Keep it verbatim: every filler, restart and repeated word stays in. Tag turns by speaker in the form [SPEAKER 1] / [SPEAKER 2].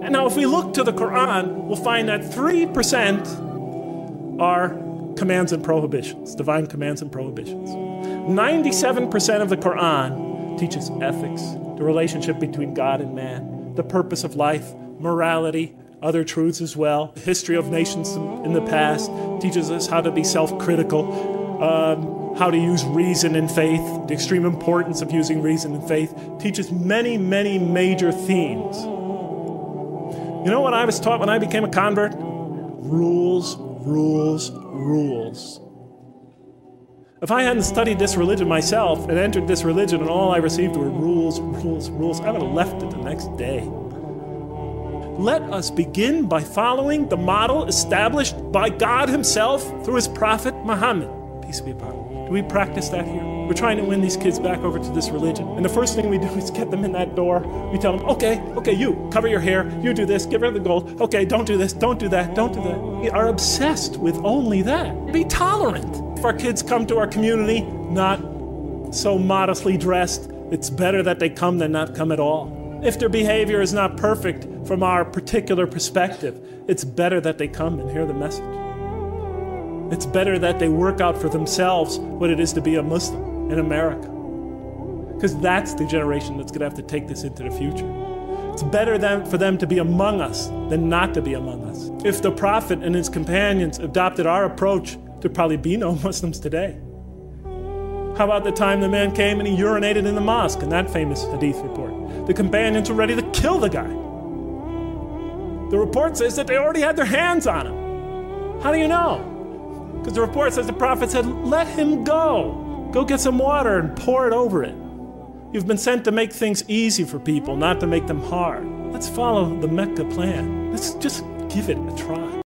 [SPEAKER 1] And now if we look to the Quran, we'll find that three percent are commands and prohibitions, divine commands and prohibitions. ninety-seven percent of the Quran teaches ethics, the relationship between God and man, the purpose of life, morality, other truths as well. The history of nations in the past teaches us how to be self-critical, um, how to use reason in faith, the extreme importance of using reason in faith, teaches many, many major themes. You know what I was taught when I became a convert? Rules, rules, rules. If I hadn't studied this religion myself and entered this religion and all I received were rules, rules, rules, I would have left it the next day. Let us begin by following the model established by God himself through his prophet Muhammad. Peace be upon him. Do we practice that here? We're trying to win these kids back over to this religion. And the first thing we do is get them in that door. We tell them, okay, okay, you, cover your hair, you do this, get rid of the gold. Okay, don't do this, don't do that, don't do that. We are obsessed with only that. Be tolerant. If our kids come to our community not so modestly dressed, it's better that they come than not come at all. If their behavior is not perfect from our particular perspective, it's better that they come and hear the message. It's better that they work out for themselves what it is to be a Muslim in America. Because that's the generation that's going to have to take this into the future. It's better than for them to be among us than not to be among us. If the Prophet and his companions adopted our approach, there'd probably be no Muslims today. How about the time the man came and he urinated in the mosque in that famous hadith report? The companions were ready to kill the guy. The report says that they already had their hands on him. How do you know? Because the report says the Prophet said, let him go. Go get some water and pour it over it. You've been sent to make things easy for people, not to make them hard. Let's follow the Mecca plan. Let's just give it a try.